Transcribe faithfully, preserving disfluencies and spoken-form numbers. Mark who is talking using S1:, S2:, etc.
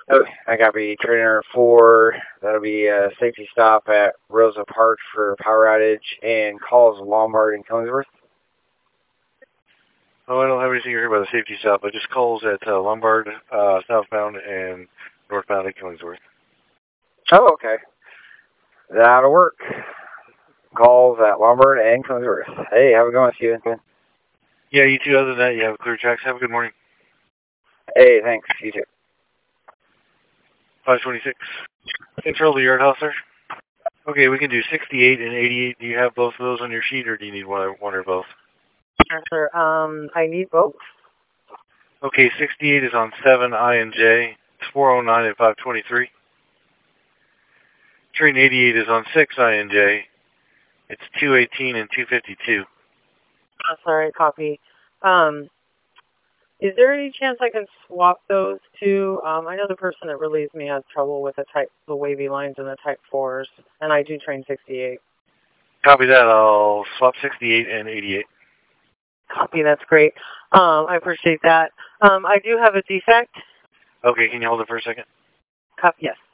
S1: Okay, I copy trainer four. That'll be a safety stop at Rosa Park for power outage and calls Lombard and Killingsworth.
S2: Oh, I don't have anything here about the safety stop. I just calls at uh, Lombard, uh, southbound, and northbound at Killingsworth.
S1: Oh, okay. That'll work. Calls at Lombard and Killingsworth. Hey, how's it going, Steven?
S2: Yeah, you too. Other than that, you have clear tracks. Have a good morning.
S1: Hey, thanks. You too.
S2: five twenty-six. Control the yard house, sir. Okay, we can do sixty-eight and eighty-eight. Do you have both of those on your sheet, or do you need one, one or both?
S3: Yes, sir. Um, I need both.
S2: Okay, sixty-eight is on seven I and J. It's four oh nine and five twenty-three. Train eighty-eight is on six I and J. It's two eighteen and two fifty-two.
S3: Oh, sorry, copy. Um, is there any chance I can swap those two? Um, I know the person that relieves me has trouble with the type, the wavy lines and the type fours, and I do train sixty-eight.
S2: Copy that. I'll swap sixty-eight and eighty-eight.
S3: Copy, that's great. Um, I appreciate that. Um, I do have a defect.
S2: Okay, can you hold it for a second?
S3: Copy, yes.